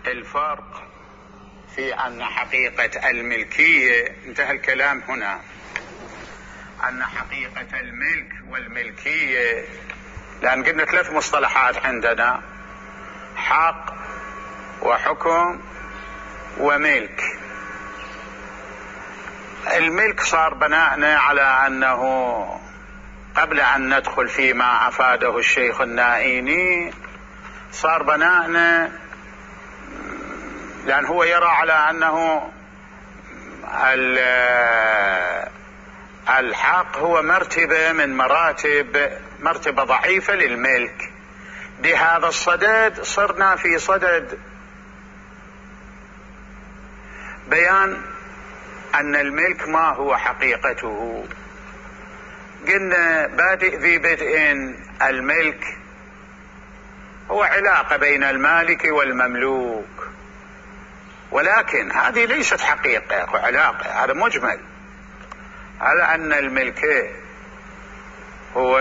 الفرق في أن حقيقة الملكية، انتهى الكلام هنا، أن حقيقة الملك والملكية، لأن قلنا 3 مصطلحات عندنا: حق وحكم وملك. الملك صار بناءنا على أنه قبل أن ندخل فيما أفاده الشيخ النائيني، صار بناءنا لأن هو يرى على أنه الحق هو مرتبة من مرتبة ضعيفة للملك. بهذا الصدد صرنا في صدد بيان أن الملك ما هو حقيقته. قلنا بادئ ذي بدء الملك هو علاقة بين المالك والمملوك، ولكن هذه ليست حقيقة وعلاقة، هذا مجمل على أن الملك هو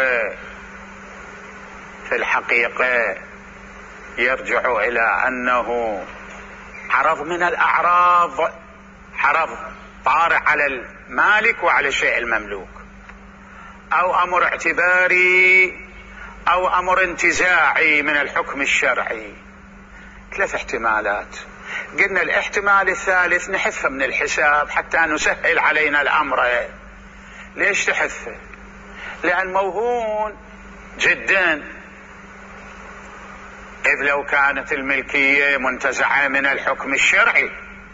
في الحقيقة يرجع إلى أنه عرض من الأعراض، عرض طارئ على المالك وعلى الشيء المملوك، أو أمر اعتباري أو أمر انتزاعي من الحكم الشرعي. 3 احتمالات. قلنا الاحتمال الثالث نحذفه من الحساب حتى نسهل علينا الأمر. ليش تحذفه؟ لأن موهون جدا، إذ لو كانت الملكية منتزعة من الحكم الشرعي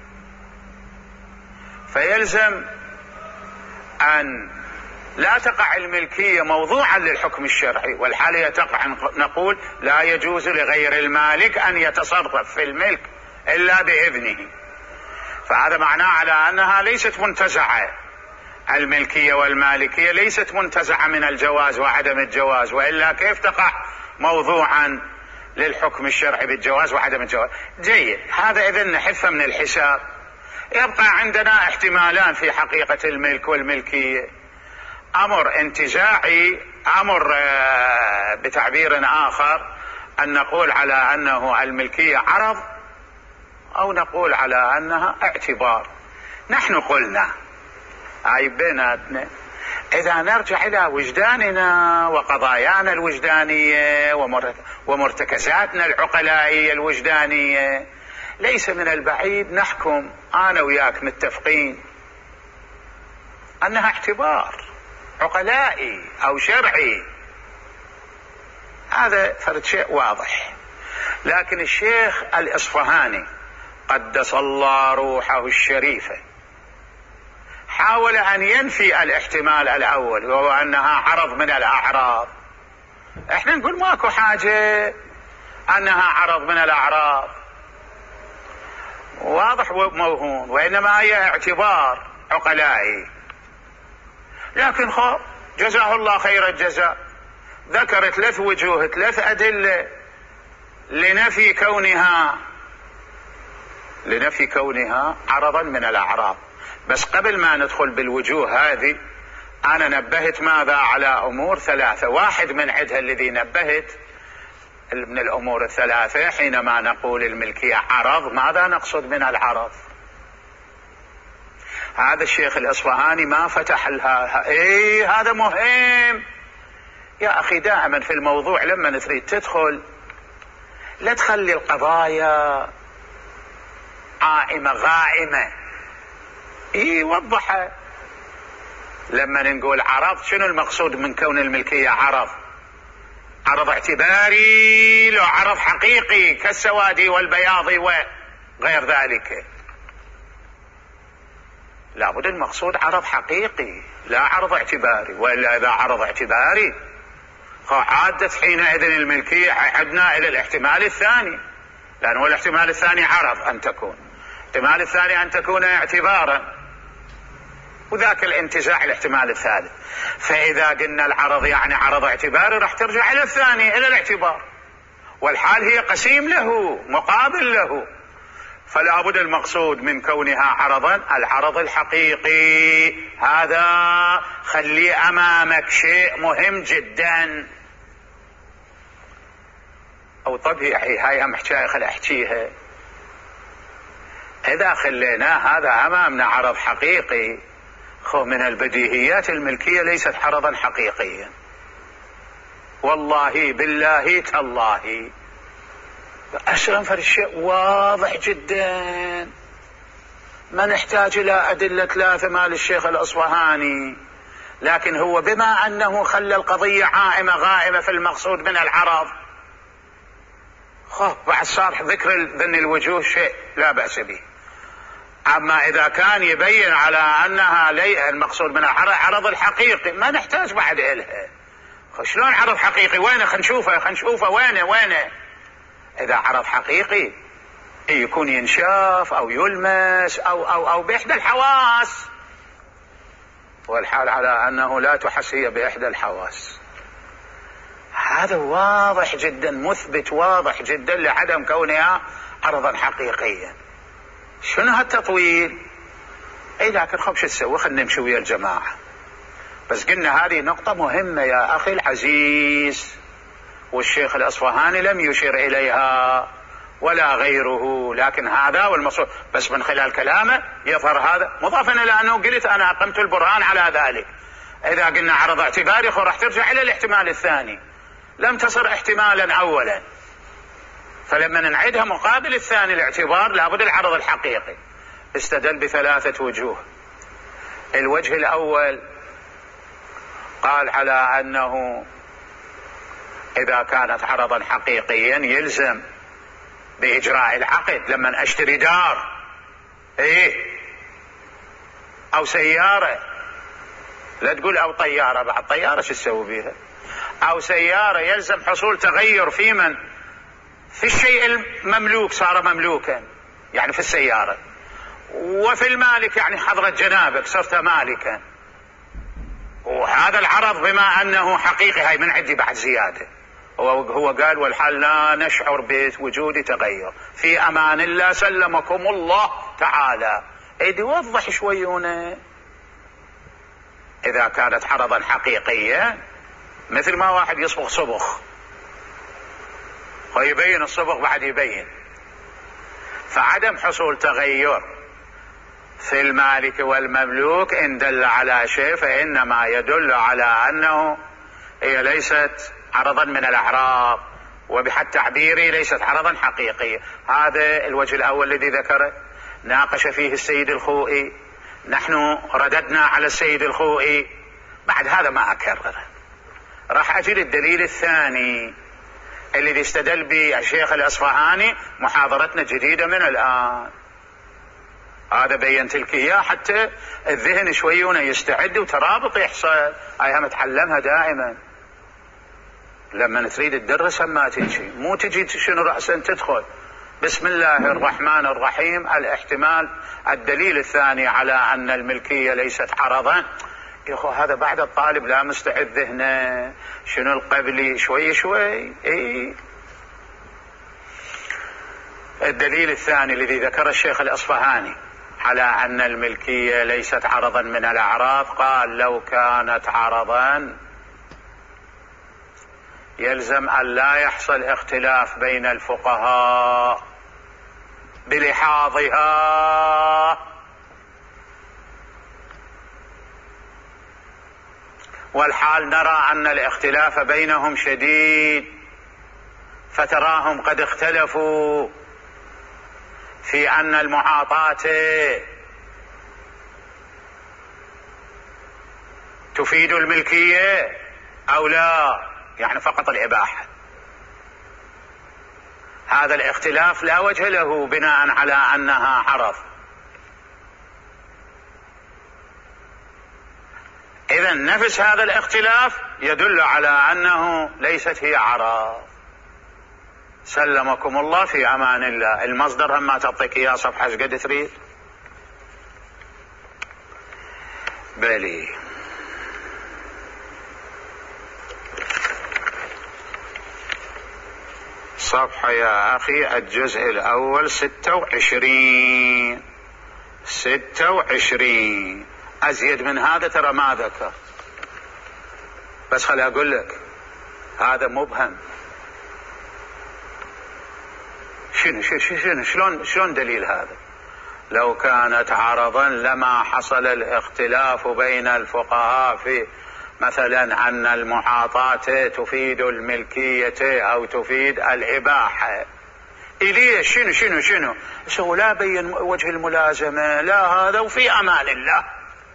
فيلزم أن لا تقع الملكية موضوعا للحكم الشرعي، والحالة تقع نقول لا يجوز لغير المالك أن يتصرف في الملك إلا بإذنه. فهذا معناه على أنها ليست منتزعة، الملكية والمالكية ليست منتزعة من الجواز وعدم الجواز، وإلا كيف تقع موضوعا للحكم الشرعي بالجواز وعدم الجواز؟ جيد، هذا إذن نحذفه من الحساب. يبقى عندنا احتمالان في حقيقة الملك والملكية: أمر انتزاعي، أمر بتعبير آخر أن نقول على أنه الملكية عرض، أو نقول على أنها اعتبار. نحن قلنا أي بيناتنا إذا نرجع إلى وجداننا وقضايانا الوجدانية ومرتكزاتنا العقلائية الوجدانية، ليس من البعيد نحكم أنا وياك متفقين أنها اعتبار عقلائي أو شرعي. هذا فرد شيء واضح. لكن الشيخ الإصفهاني قدس الله روحه الشريفة حاول أن ينفي الاحتمال الأول، وهو أنها عرض من الأعراض. احنا نقول ماكو حاجة أنها عرض من الأعراض، واضح وموهون، وإنما هي اعتبار عقلائي. لكن جزاه الله خير الجزاء ذكر 3 وجوه، 3 أدلة لنفي كونها عرضا من الأعراض. بس قبل ما ندخل بالوجوه هذه أنا نبهت ماذا على أمور 3. واحد من عدها الذي نبهت من الأمور 3 حينما نقول الملكية عرض، ماذا نقصد من العرض؟ هذا الشيخ الإصفهاني ما فتح لها. هذا مهم يا أخي. دائما في الموضوع لما تريد تدخل لا تخلي القضايا عائمة غائمة، وضحها. لما نقول عرض، شنو المقصود من كون الملكية عرض؟ عرض اعتباري لو عرض حقيقي كالسواد والبياض وغير ذلك؟ لابد المقصود عرض حقيقي لا عرض اعتباري، وإلا إذا عرض اعتباري عادت حينئذ الملكية عدنا إلى الاحتمال الثاني، لأنه الاحتمال الثاني عرض أن تكون، الاحتمال الثاني أن تكون اعتبارا، وذاك الانتزاع الاحتمال الثالث. فإذا قلنا العرض يعني عرض اعتباري راح ترجع إلى الثاني، إلى الاعتبار، والحال هي قسيم له مقابل له. فلا بد المقصود من كونها عرضا العرض الحقيقي. هذا خلي أمامك شيء مهم جدا. أو طب هاي هم حكاية خل أحكيها. إذا خليناه هذا أمامنا عرض حقيقي، من البديهيات الملكية ليست عرضا حقيقيا، والله بالله تالله. أسلم فالشيء واضح جدا، ما نحتاج إلى أدلة ثلاثة مال الشيخ الأصفهاني، لكن هو بما أنه خلى القضية عائمة غائمة في المقصود من العرض، بعد صار ذكر ذن الوجوه شيء لا بأس به. أما إذا كان يبين على أنها المقصود من العرض الحقيقي ما نحتاج بعد إلها. شلون عرض حقيقي؟ وينه؟ خلينا نشوفه وينه. إذا عرض حقيقي يكون ينشاف أو يلمس أو بإحدى الحواس، والحال على أنه لا تحس هي بإحدى الحواس. هذا واضح جدا، مثبت واضح جدا لعدم كونها عرضا حقيقيا. شنو هالتطويل؟ لكن خب شو تسوي؟ خلنا نمشي ويا الجماعة. بس قلنا هذه نقطة مهمة يا أخي العزيز، والشيخ الأصفهاني لم يشير إليها ولا غيره، لكن هذا والمصروف بس من خلال كلامه يظهر هذا، مضافا إلى أنه قلت أنا أقمت البرهان على ذلك. إذا قلنا عرض اعتباري راح ترجع إلى الاحتمال الثاني، لم تصر احتمالا أولا، فلما نعيدها مقابل الثاني الاعتبار لابد العرض الحقيقي. استدل بثلاثة وجوه. الوجه الأول قال على أنه إذا كانت عرضا حقيقيا يلزم بإجراء العقد. لما أشتري دار أو سيارة، لا تقول أو طيارة، بعد طيارة شو تسوي بيها؟ أو سيارة يلزم حصول تغير في الشيء المملوك صار مملوكا، يعني في السيارة، وفي المالك يعني حضرة جنابك صرت مالكا، وهذا العرض بما أنه حقيقي هاي من عندي بعد زيادة. هو قال والحال لا نشعر بوجود تغير، في أمان الله سلمكم الله تعالى. ايدي وضح شوي هنا. إذا كانت عرضا حقيقية مثل ما واحد يصبغ صبغ ويبين الصبغ بعد يبين، فعدم حصول تغير في المالك والمملوك إن دل على شيء فإنما يدل على أنه هي ليست عرضا من الأعراض، وبحد تعبيري ليست عرضا حقيقيا. هذا الوجه الأول الذي ذكره، ناقش فيه السيد الخوئي، نحن رددنا على السيد الخوئي، بعد هذا ما أكرره. راح أجي للدليل الثاني الذي استدل به الشيخ الأصفهاني، محاضرتنا جديدة من الآن. هذا بينت لك إياه حتى الذهن شويونه يستعد وترابط يحصل. هاي هم تعلمها دائما لما تريد تدرس، ما تجي مو تجي شنو رأسا تدخل بسم الله الرحمن الرحيم الاحتمال الدليل الثاني على أن الملكية ليست عرضا. يا أخو هذا بعد الطالب لا مستعد ذهنه شنو القبلي شوي. الدليل الثاني الذي ذكر الشيخ الأصفهاني على أن الملكية ليست عرضا من الأعراض، قال لو كانت عرضا يلزم أن لا يحصل اختلاف بين الفقهاء بلحاظها، والحال نرى أن الاختلاف بينهم شديد، فتراهم قد اختلفوا في أن المعاطاة تفيد الملكية أو لا، يعني فقط الإباحة. هذا الاختلاف لا وجه له بناء على أنها عرض. إذن نفس هذا الاختلاف يدل على أنه ليست هي عرض. سلمكم الله في أمان الله. المصدر هم ما تعطيك إياه صفحة قد تريد. بلي صفحة يا أخي الجزء الأول 26 أزيد من هذا ترى ما ذكر، بس خلي أقول لك هذا مبهم. شنو شلون دليل هذا؟ لو كانت عرضا لما حصل الاختلاف بين الفقهاء في مثلا أن المعاطاة تفيد الملكية أو تفيد الإباحة. إليه شنو سو لا بين وجه الملازمة، لا هذا وفي أمان الله.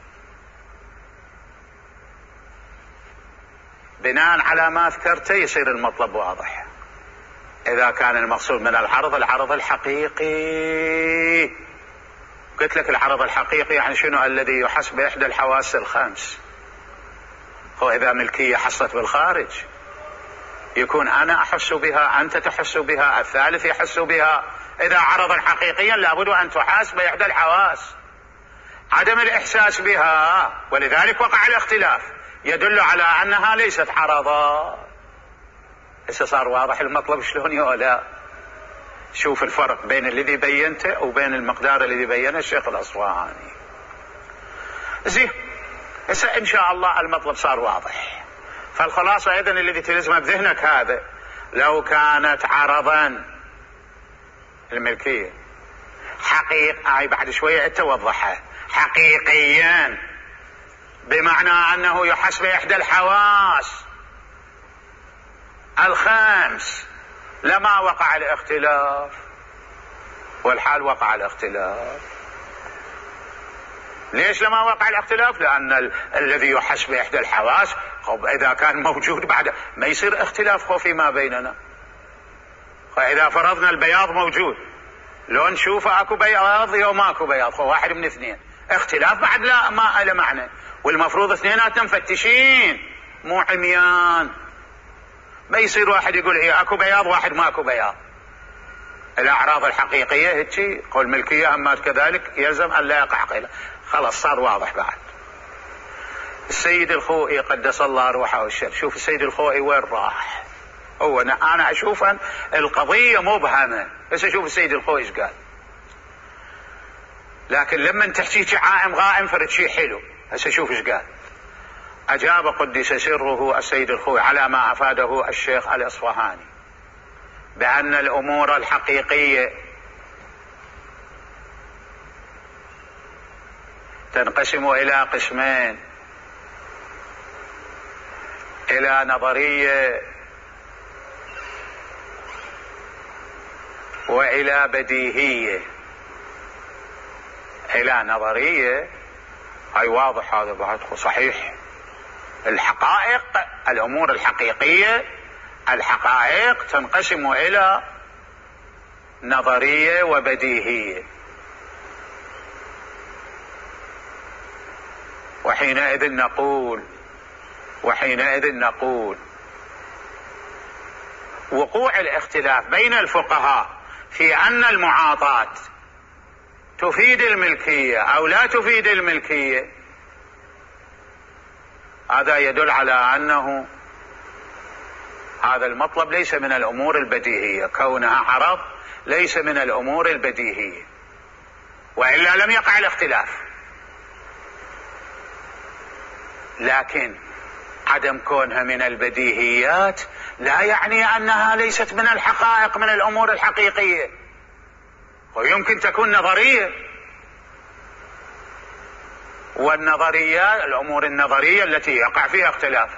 بناء على ما ذكرته يصير المطلب واضح. إذا كان المقصود من العرض الحقيقي، قلت لك العرض الحقيقي يعني شنو؟ الذي يحس بإحدى الحواس الخمس. هو إذا ملكية حصلت بالخارج يكون أنا أحس بها، أنت تحس بها، الثالث يحس بها. إذا عرضا حقيقيا لابد أن تحاس بإحدى الحواس. عدم الإحساس بها ولذلك وقع الاختلاف يدل على أنها ليست عرضا. هسه صار واضح المطلب شلون يولا؟ شوف الفرق بين الذي بينته وبين المقدار الذي بينه الشيخ الأصفهاني. زين هسه إن شاء الله المطلب صار واضح. فالخلاصة إذن الذي تلزمه بذهنك هذا، لو كانت عرضا الملكية حقيقي بعد شوية توضحها حقيقيا بمعنى أنه يحس بإحدى الحواس الخمس لما وقع الاختلاف، والحال وقع الاختلاف. ليش لما وقع الاختلاف؟ لأن الذي يحس بإحدى الحواس إذا كان موجود بعد ما يصير اختلاف فيما بيننا. فإذا فرضنا البياض موجود لو نشوفه اكو بياض يوم اكو بياض، واحد من اثنين، اختلاف بعد لا ما له معنى، والمفروض اثنيناتنا مفتشين مو عميان. ما يصير واحد يقول ايه اكو بياض واحد ما اكو بياض. الاعراض الحقيقيه هيك قول ملكيه همات كذلك يلزم ان لا يقع قيل. خلاص صار واضح. بعد السيد الخوئي قدس الله روحه والشر، شوف السيد الخوئي وين راح. هو انا اشوف ان القضيه مبهمه، بس اشوف السيد الخوئي ايش قال. لكن لما تحكي عائم غائم فرد شيء حلو. هسه شوف ايش قال. اجاب قدس سره السيد الخوئي على ما افاده الشيخ الأصفهاني بان الامور الحقيقيه تنقسم الى قسمين، الى نظريه والى بديهيه. الى نظريه هاي واضح، هذا بعد صحيح. الحقائق الامور الحقيقيه الحقائق تنقسم الى نظريه وبديهيه. وحينئذ نقول وقوع الاختلاف بين الفقهاء في أن المعاطاة تفيد الملكية أو لا تفيد الملكية، هذا يدل على أنه هذا المطلب ليس من الأمور البديهية، كونها عرض ليس من الأمور البديهية، وإلا لم يقع الاختلاف. لكن عدم كونها من البديهيات لا يعني أنها ليست من الحقائق، من الأمور الحقيقية، ويمكن تكون نظرية. والنظريات الأمور النظرية التي يقع فيها اختلاف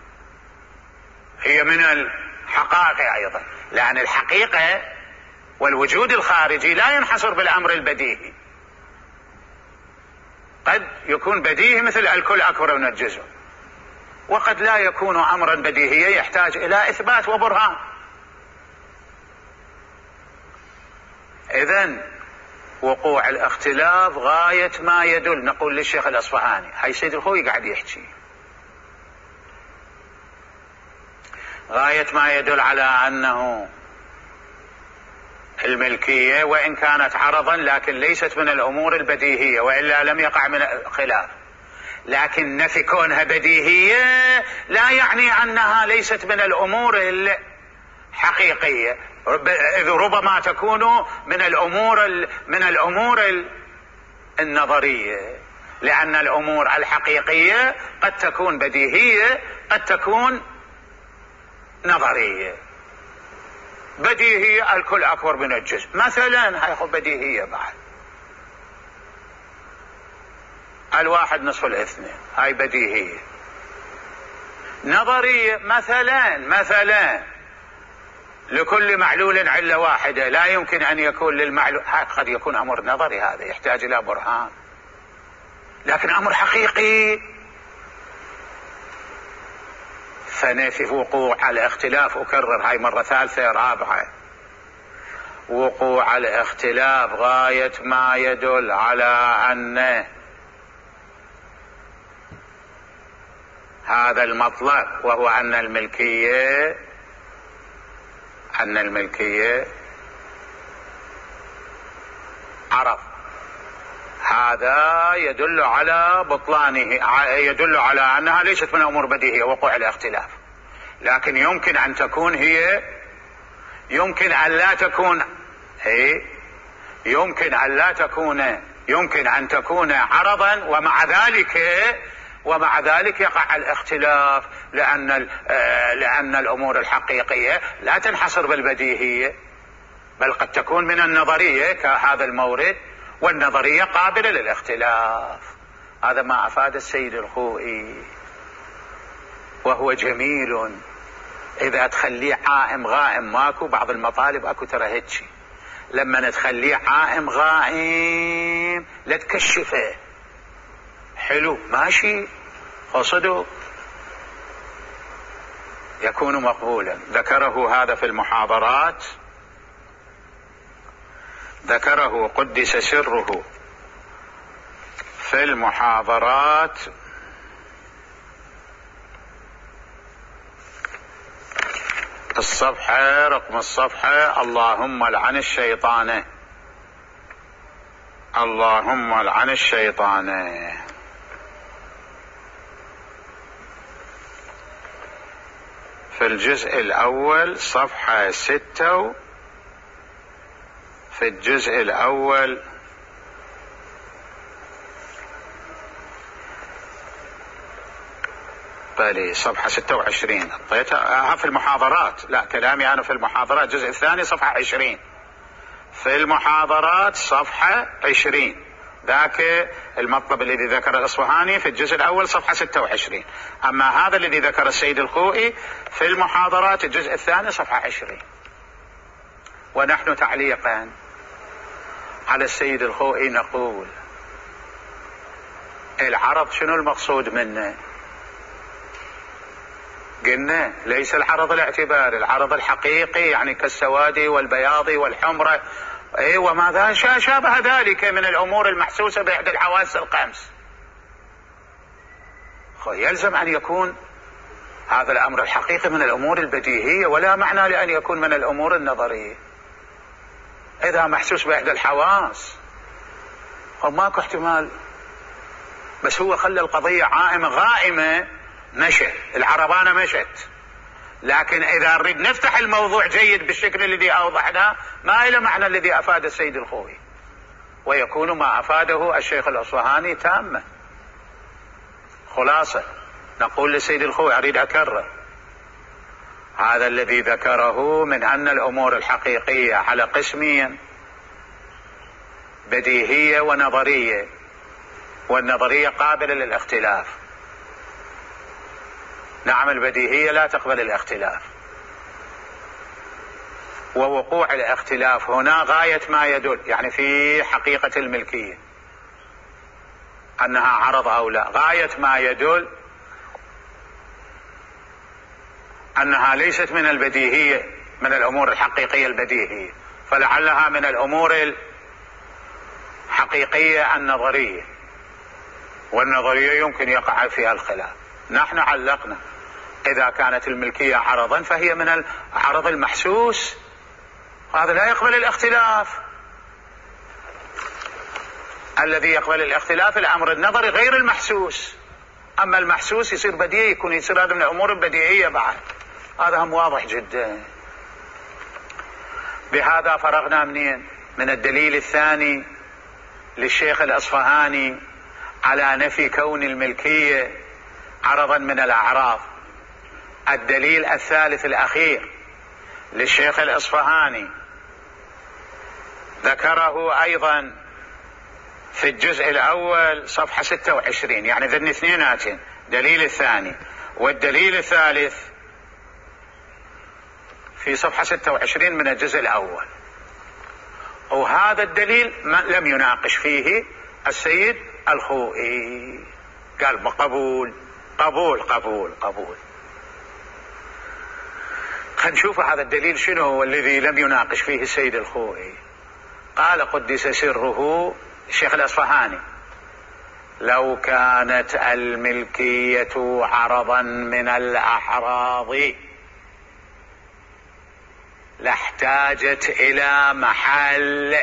هي من الحقائق أيضا، لأن الحقيقة والوجود الخارجي لا ينحصر بالأمر البديهي. قد يكون بديهي مثل الكل أكبر من الجزء، وقد لا يكون أمرا بديهيا يحتاج إلى إثبات وبرهان. إذن وقوع الاختلاف غاية ما يدل، نقول للشيخ الأصفهاني، هاي سيد الخوئي قاعد يحكي، غاية ما يدل على أنه الملكية وإن كانت عرضا لكن ليست من الأمور البديهية، وإلا لم يقع من الخلاف. لكن نفي كونها بديهية لا يعني أنها ليست من الأمور الحقيقية، إذ ربما تكون من الأمور النظرية، لأن الأمور الحقيقية قد تكون بديهية قد تكون نظرية. بديهية الكل أكبر من الجزء مثلا، هاي بديهية بعد، الواحد نصف الاثنين، هاي بديهية. نظرية مثلا لكل معلول علة واحدة، لا يمكن أن يكون للمعلول، قد يكون أمر نظري، هذا يحتاج إلى برهان، لكن أمر حقيقي فنفي وقوع الاختلاف. أكرر هاي مرة ثالثة رابعة، وقوع الاختلاف غاية ما يدل على أن هذا المطلب، وهو أن الملكية عرض، هذا يدل على بطلانه، يدل على أنها ليست من أمور بديهية وقوع الاختلاف. لكن يمكن أن تكون هي، يمكن أن لا تكون هي، يمكن أن تكون عرضا، ومع ذلك يقع الاختلاف، لأن الأمور الحقيقية لا تنحصر بالبديهية، بل قد تكون من النظرية كهذا المورد، والنظرية قابلة للاختلاف. هذا ما أفاد السيد الخوئي، وهو جميل. إذا تخليه عائم غائم، ماكو بعض المطالب أكو ترى هيك، لما تخليه عائم غائم لا تكشفه، حلو ماشي، قصده يكون مقبولا. ذكره هذا في المحاضرات، ذكره قدس سره في المحاضرات الصفحة، رقم الصفحة، اللهم لعن الشيطان، اللهم لعن الشيطان، في الجزء الأول صفحة 6، في الجزء الأول بالي صفحة 26 اعطيتها في المحاضرات، لا كلامي أنا في المحاضرات، الجزء الثاني صفحة 20، في المحاضرات صفحة 20، ذاك المطلب الذي ذكر الأصفهاني في الجزء الأول صفحة 26. أما هذا الذي ذكر السيد الخوئي في المحاضرات الجزء الثاني صفحة 20. ونحن تعليقا على السيد الخوئي نقول العرض شنو المقصود منه؟ قلنا ليس العرض الاعتباري، العرض الحقيقي، يعني كالسواد والبياض والحمرة وما شابه ذلك من الأمور المحسوسة بإحدى الحواس الخمس. يلزم أن يكون هذا الأمر الحقيقي من الأمور البديهية، ولا معنى لأن يكون من الأمور النظرية. إذا محسوس بإحدى الحواس ماكو احتمال، بس هو خلى القضية عائمة غائمة، مشى العربانة مشت. لكن إذا نريد نفتح الموضوع جيد بالشكل الذي أوضحناه، ما إلى معنى الذي أفاد السيد الخوئي، ويكون ما أفاده الشيخ الأصفهاني تامة. خلاصة نقول للسيد الخوئي، أريد أكرر هذا الذي ذكره من أن الأمور الحقيقية على قسمين، بديهية ونظرية، والنظرية قابلة للاختلاف. نعم البديهية لا تقبل الاختلاف، ووقوع الاختلاف هنا غاية ما يدل، يعني في حقيقة الملكية أنها عرض أو لا، غاية ما يدل أنها ليست من البديهية، من الأمور الحقيقية البديهية، فلعلها من الأمور الحقيقية النظرية، والنظرية يمكن يقع فيها الخلاف. نحن علقنا إذا كانت الملكية عرضا فهي من العرض المحسوس، هذا لا يقبل الاختلاف. الذي يقبل الاختلاف الأمر النظري غير المحسوس، أما المحسوس يصير بديهي، يصير هذا من الأمور البديهية بعد. هذا هم واضح جدا. بهذا فرغنا من الدليل الثاني للشيخ الأصفهاني على نفي كون الملكية عرضا من الأعراض. الدليل الثالث الأخير للشيخ الأصفهاني ذكره أيضا في الجزء الأول صفحة 26، يعني ذن اثنينات، دليل الثاني والدليل الثالث في صفحة 26 من الجزء الأول. وهذا الدليل لم يناقش فيه السيد الخوئي، قال بقبول قبول قبول قبول. خلينا نشوف هذا الدليل شنو هو الذي لم يناقش فيه السيد الخوئي. قال قدس سره الشيخ الأصفهاني: لو كانت الملكية عرضا من الأعراض لاحتاجت إلى محل.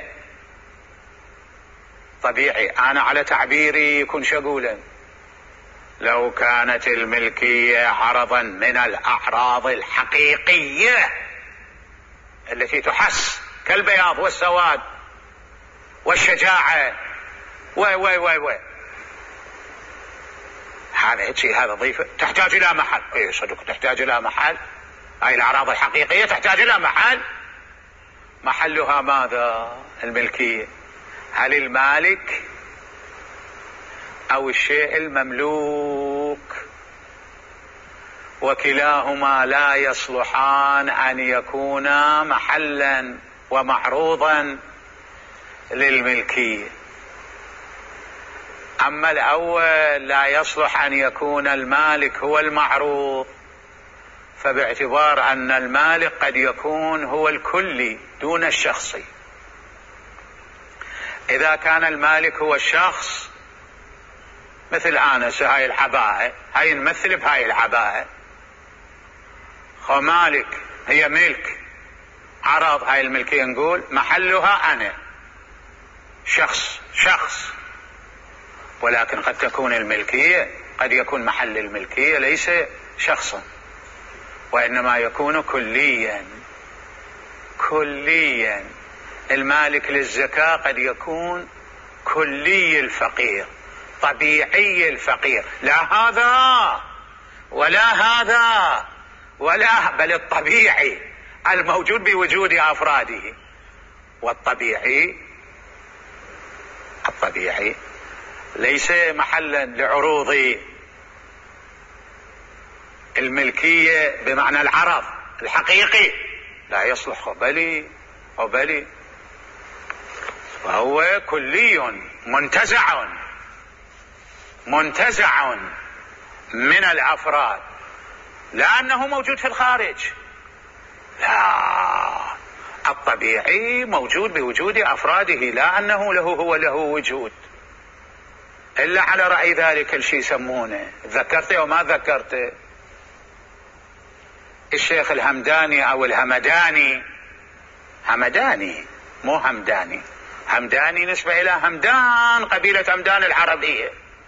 طبيعي أنا على تعبيري يكون شقولا. لو كانت الملكية عرضا من الأعراض الحقيقية التي تحس كالبياض والسواد والشجاعة و هذا شيء، هذا ضيفة تحتاج إلى محل. إيه صدق تحتاج إلى محل. هاي الأعراض الحقيقية تحتاج إلى محل. محلها ماذا؟ الملكية. هل المالك أو الشيء المملوك؟ وكلاهما لا يصلحان أن يكونا محلا ومعروضا للملكية. أما الأول لا يصلح أن يكون المالك هو المعروض، فباعتبار أن المالك قد يكون هو الكلي دون الشخصي. إذا كان المالك هو الشخص، مثل آنس هاي العباءة، هاي نمثل بهاي العباءة، مالك هي ملك عرض، هاي الملكية نقول محلها أنا شخص. ولكن قد تكون الملكية، قد يكون محل الملكية ليس شخصا، وإنما يكون كليا. المالك للزكاة قد يكون كلي الفقير، طبيعي الفقير، لا هذا ولا هذا ولا، بل الطبيعي الموجود بوجود أفراده. والطبيعي ليس محلا لعروض الملكية بمعنى العرض الحقيقي، لا يصلح قبلي، وهو كلي منتزع من الأفراد، لا أنه موجود في الخارج، لا، الطبيعي موجود بوجود أفراده، لا أنه له وجود. إلا على رأي ذلك الشيء يسمونه، ذكرته وما ذكرته، الشيخ الهمداني أو همداني مو همداني نسبة إلى همدان، قبيلة همدان العربية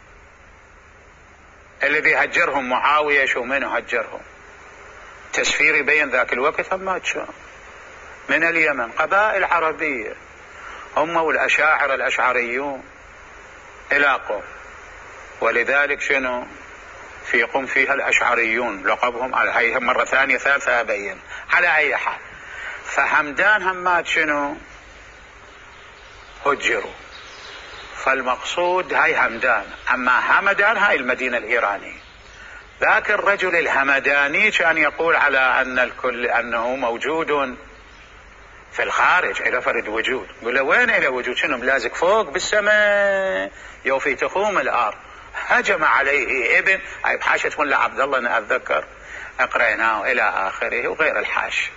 الذي هجرهم معاوية. شو منه هجرهم؟ تسفير بين ذاك الوقت من اليمن، قبائل عربية، هم والأشاعرة الأشعريون إلى قم، ولذلك شنو في قم فيها الأشعريون لقبهم، على هاي مرة ثانية ثالثة أبين. على أي حال، فهمدان همات شنو هجروا، فالمقصود هاي همدان. أما همدان هاي المدينة الإيرانية. ذاك الرجل الهمداني كان يقول على أن الكل أنه موجود في الخارج إلى فرد وجود. يقول له وين إلى وجود؟ شنو ملازق فوق بالسماء يوفي تخوم الأرض. هجم عليه ابن هاي بحاشة ملا عبد الله أنا أتذكر أقرأناه إلى آخره وغير الحاش.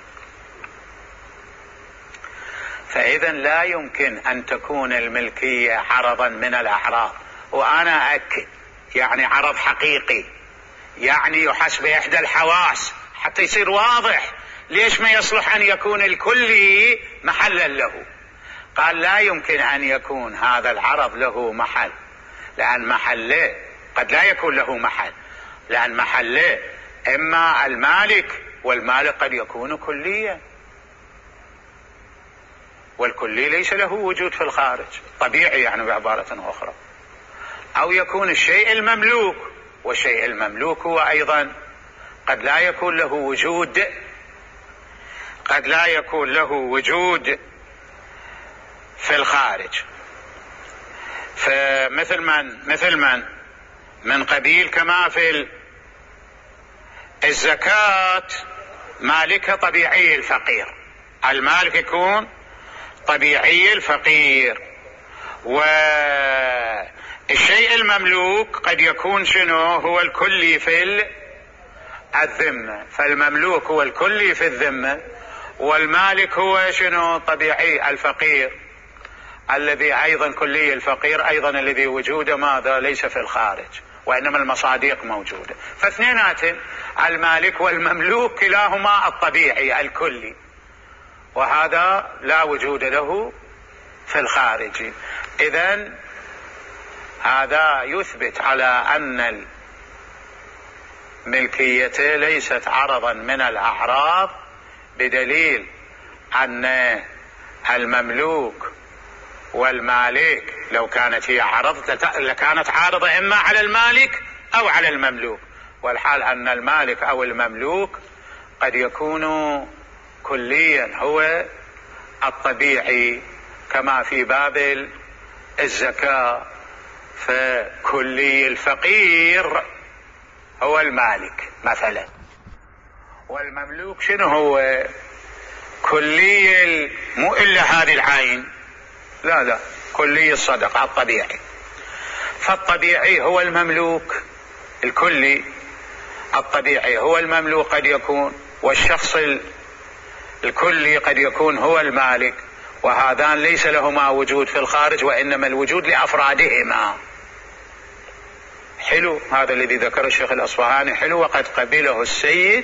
فإذا لا يمكن أن تكون الملكية عرضا من الأعراض. وأنا أكد يعني عرض حقيقي، يعني يحس بإحدى الحواس حتى يصير واضح ليش ما يصلح أن يكون الكلي محلا له. قال لا يمكن أن يكون هذا العرض له محل، لأن محله قد لا يكون له محل، لأن محله إما المالك، والمالك قد يكون كليا، والكلي ليس له وجود في الخارج طبيعي، يعني بعبارة أخرى. أو يكون الشيء المملوك، والشيء المملوك هو أيضا قد لا يكون له وجود في الخارج. فمثل من قبيل كما في الزكاة مالكها طبيعي الفقير، المالك يكون طبيعي الفقير. والشيء المملوك قد يكون شنو؟ هو الكلي في الذمة، فالمملوك هو الكلي في الذمة، والمالك هو شنو؟ طبيعي الفقير، الذي أيضا كلي الفقير أيضا الذي وجوده ماذا؟ ليس في الخارج، وإنما المصادق موجودة. فاثنيناتهم المالك والمملوك كلاهما الطبيعي الكلي، وهذا لا وجود له في الخارج. إذن هذا يثبت على أن الملكية ليست عرضا من الأعراض، بدليل أن المملوك والمالك لو كانت هي عرض لكانت عارضة إما على المالك أو على المملوك، والحال أن المالك أو المملوك قد يكون كليا هو الطبيعي، كما في باب الزكاة، فكلي الفقير هو المالك مثلا، والمملوك شنو هو؟ كلي مو إلا هذه العين، لا كلي الصدقة الطبيعي. فالطبيعي هو المملوك، الكلي الطبيعي هو المملوك قد يكون، والشخص الكلي قد يكون هو المالك، وهذان ليس لهما وجود في الخارج، وإنما الوجود لأفرادهما. حلو هذا الذي ذكر الشيخ الأصفهاني، حلو، وقد قبله السيد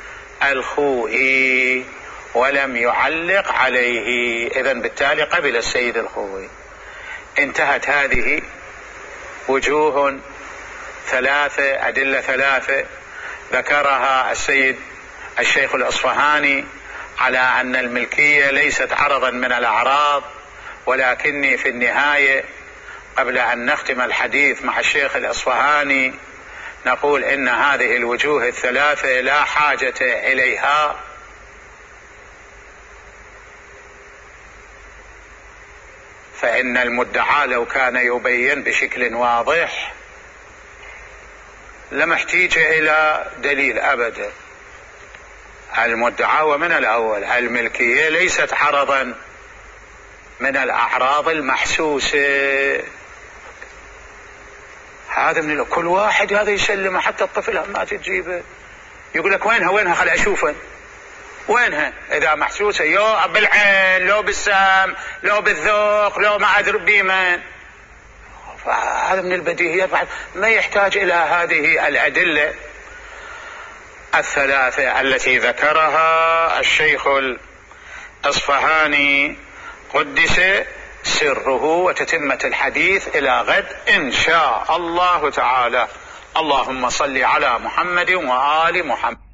الخوئي ولم يعلق عليه. إذن بالتالي قبل السيد الخوئي. انتهت هذه وجوه ثلاثة، أدلة ثلاثة ذكرها الشيخ الأصفهاني على أن الملكية ليست عرضا من الأعراض. ولكني في النهاية قبل أن نختم الحديث مع الشيخ الأصفهاني نقول إن هذه الوجوه الثلاثة لا حاجة إليها، فإن المدعى لو كان يبين بشكل واضح لما احتاج إلى دليل أبدا. المدعى ومن الأول الملكية ليست عرضا من الأعراض المحسوسة. هذا من كل واحد هذا يسلم، حتى الطفل ما تجيبه يقول لك وينها خل أشوفها، وينها إذا محسوسة، يو بالعين لو بالسام لو بالذوق لو ما أدري بمن. فهذا من البديهيات، ما يحتاج إلى هذه الأدلة الثلاثة التي ذكرها الشيخ الأصفهاني قدس سره. وتتمة الحديث إلى غد إن شاء الله تعالى. اللهم صل على محمد وآل محمد.